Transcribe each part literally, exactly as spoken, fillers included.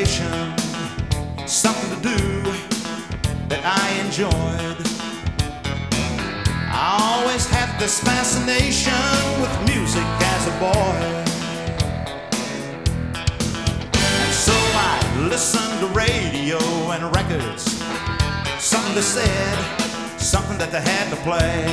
education, something to do that I enjoyed. I always had this fascination with music as a boy, and so I listened to radio and records, something they said, something that they had to play.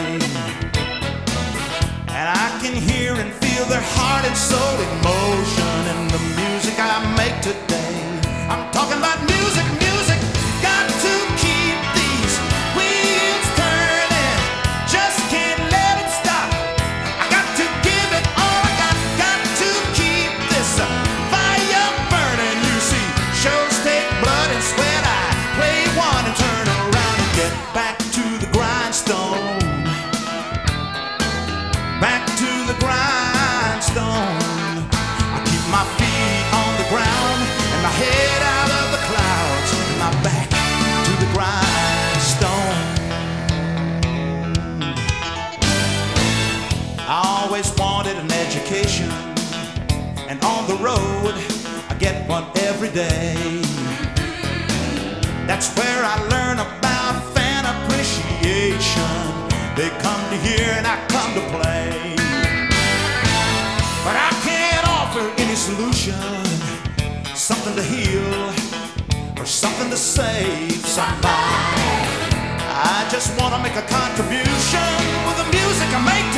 And I can hear and feel their heart and soul in motion in the music I make today. I'm talking about music, music. Got to keep these wheels turning. Just can't let it stop. I got to give it all I got. Got to keep this uh, fire burning. You see, shows take blood and sweat. I play one and turn around and get back to the grindstone. Back to the grindstone. I keep my feet on the ground and my head out of the clouds and my back to the grindstone. I always wanted an education, and on the road I get one every day. That's where I learn about fan appreciation. They come to hear and I come to play. But I can't offer any solution, something to heal or something to save somebody. I just want to make a contribution with the music I make